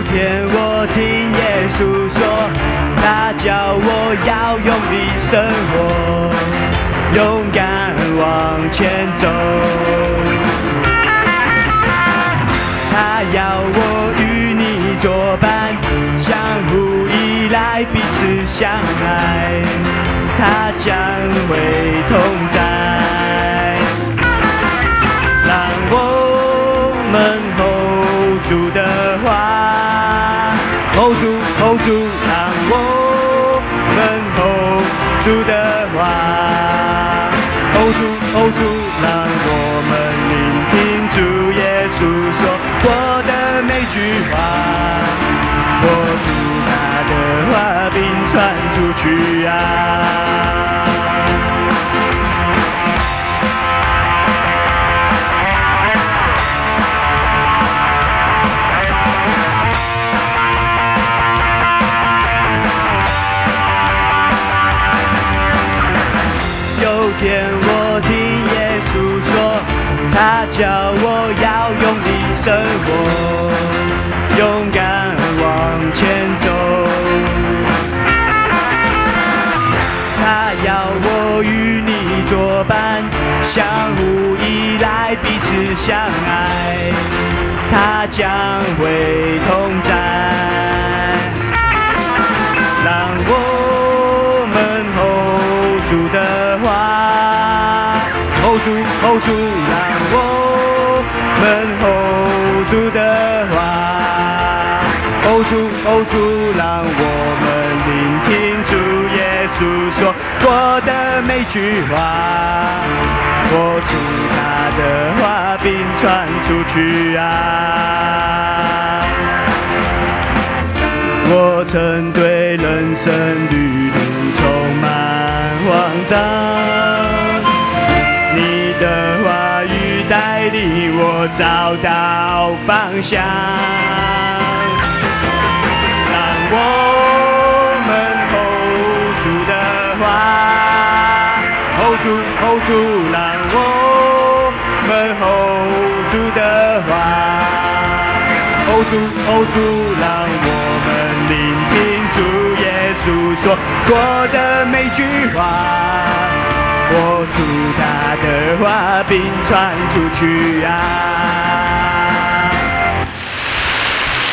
天我听耶稣说，他叫我要用力生活，勇敢往前走。他要我与你作伴，相互依赖，彼此相爱，他将会同在。让我们hold住的话，hold住，让我们hold住的话，hold住，让我们聆听主耶稣说过的每句话，握住他的话并传出去啊。有天我听耶稣说，他叫我要用力生活，勇敢往前走。他要我与你作伴，相互依赖，彼此相爱，他将会同在。让我们hold住的话，hold住，让我们hold住的话，hold住，让我们聆听主耶稣说过的每句话，握住他的话并传出去啊。我曾对人生旅途充满慌张，你的话语带领我找到方向。让我们hold住的话，hold住，让我们hold住的话，hold住，让我们聆听主耶稣说过的每句话，握住他的话并传出去啊。